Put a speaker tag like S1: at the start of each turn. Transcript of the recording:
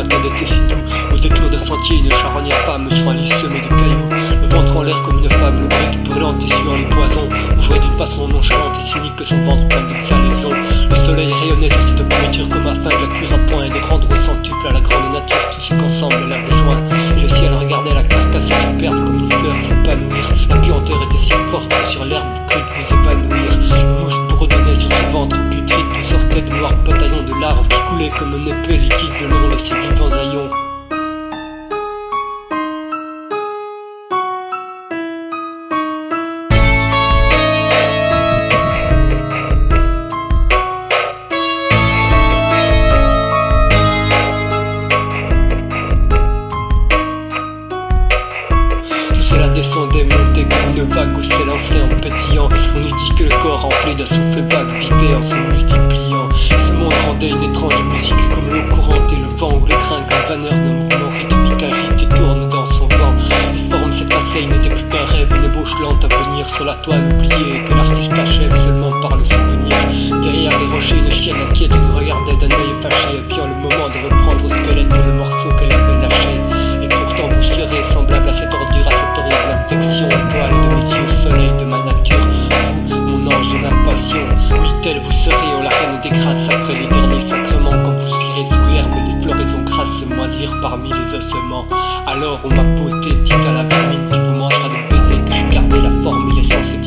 S1: matin d'été si doux. Au détour d'un sentier, une charogne femme sur un lit semé de cailloux. Le ventre en l'air comme une femme, le brique brûlante et suant les poisons. Ouvrait d'une façon nonchalante et cynique que son ventre plein d'exhalaisons. Le soleil rayonnait sur cette pourriture comme afin de la cuire à point et de rendre au centuple à la grande nature tout ce qu'ensemble la rejoint. Et le ciel regardait la carcasse superbe comme une fleur s'épanouir. La puanteur était si forte que sur l'herbe vous crûtes vous évanouir. Les mouches bourdonnaient sur ce ventre putride d'où sortaient de noirs bataillons de larves qui coulaient comme une épée liquide le long de ces vivants haillons. Cela descendait, montait comme une vague où s'élançait en pétillant. On eût dit que le corps enflé d'un souffle vague vivait en se multipliant. Ce monde rendait une étrange musique comme l'eau courante et le vent ou le grain qu'un vanneur d'un mouvement rythmique agite et tourne dans son vent. Les formes s'effaçaient, il n'était plus qu'un rêve, une ébauche lente à venir sur la toile oubliée que l'artiste achève seulement par le souvenir. Derrière les rochers, une chienne inquiète nous regardait d'un œil fâché, épiant le moment de reprendre au squelette le morceau qu'elle avait lâché. Et pourtant vous serez semblable à cette ordure, à cette horrible infection, étoile de mes yeux, soleil de ma nature, vous, mon ange de ma passion. Oui, tel vous serez, oh la reine des grâces, après les derniers sacrements, quand vous irez sous l'herbe des floraisons grasses moisir parmi les ossements. Alors, ô ma beauté, dites à la vermine qui vous mangera de baiser que j'ai gardé la forme et l'essence